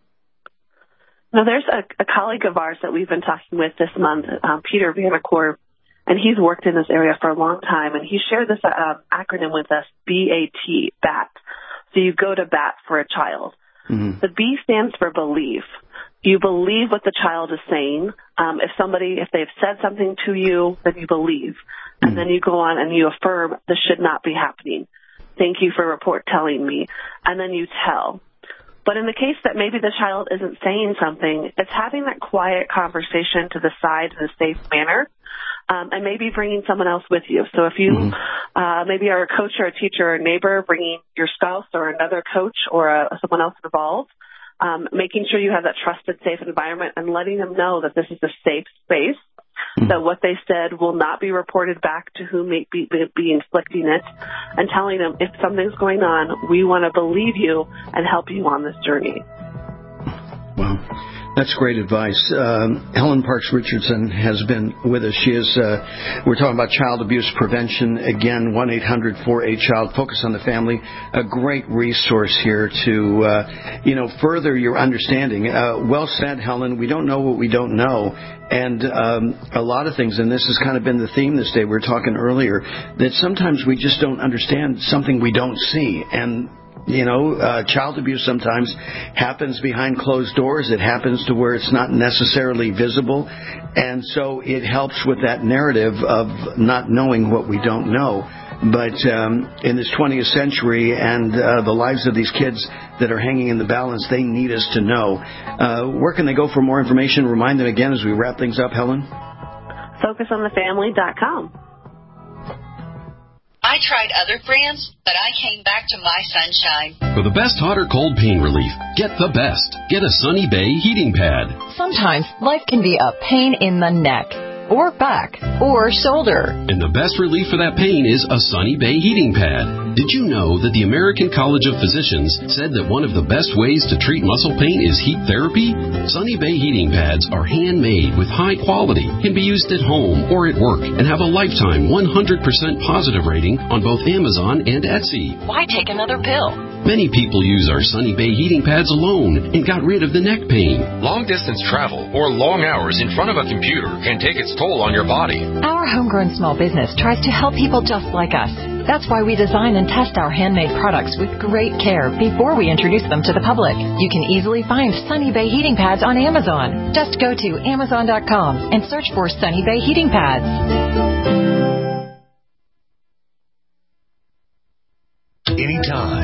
H: Now, there's a colleague of ours that we've been talking with this month, Peter Vanacore, and he's worked in this area for a long time, and he shared this acronym with us, BAT, BAT. So you go to bat for a child. The B stands for believe. You believe what the child is saying. If they've said something to you, then you believe. And then you go on and you affirm, this should not be happening. Thank you for telling me. And then you tell. But in the case that maybe the child isn't saying something, it's having that quiet conversation to the side in a safe manner, and maybe bringing someone else with you. So if you maybe are a coach or a teacher or a neighbor, bringing your spouse or another coach or someone else involved, making sure you have that trusted, safe environment and letting them know that this is a safe space, that what they said will not be reported back to who may be inflicting it, and telling them if something's going on, we want to believe you and help you on this journey.
J: Wow. That's great advice. Helen Parks Richardson has been with us. She is. We're talking about child abuse prevention. Again, 1-800-4-A-CHILD. Focus on the Family. A great resource here to, further your understanding. Well said, Helen. We don't know what we don't know, and a lot of things. And this has kind of been the theme this day. We were talking earlier that sometimes we just don't understand something we don't see, and child abuse sometimes happens behind closed doors. It happens to where it's not necessarily visible. And so it helps with that narrative of not knowing what we don't know. But in this 20th century and the lives of these kids that are hanging in the balance, they need us to know. Where can they go for more information? Remind them again as we wrap things up, Helen.
H: FocusOnTheFamily.com.
K: I tried other brands, but I came back to My Sunshine.
L: For the best hot or cold pain relief, get the best. Get a Sunny Bay heating pad.
M: Sometimes life can be a pain in the neck. or back, or shoulder.
L: And the best relief for that pain is a Sunny Bay heating pad. Did you know that the American College of Physicians said that one of the best ways to treat muscle pain is heat therapy? Sunny Bay heating pads are handmade with high quality, can be used at home or at work, and have a lifetime 100% positive rating on both Amazon and Etsy.
M: Why take another pill?
L: Many people use our Sunny Bay heating pads alone and got rid of the neck pain.
N: Long-distance travel or long hours in front of a computer can take its toll on your body.
M: Our homegrown small business tries to help people just like us. That's why we design and test our handmade products with great care before we introduce them to the public. You can easily find Sunny Bay heating pads on Amazon. Just go to Amazon.com and search for Sunny Bay heating pads.
B: Anytime.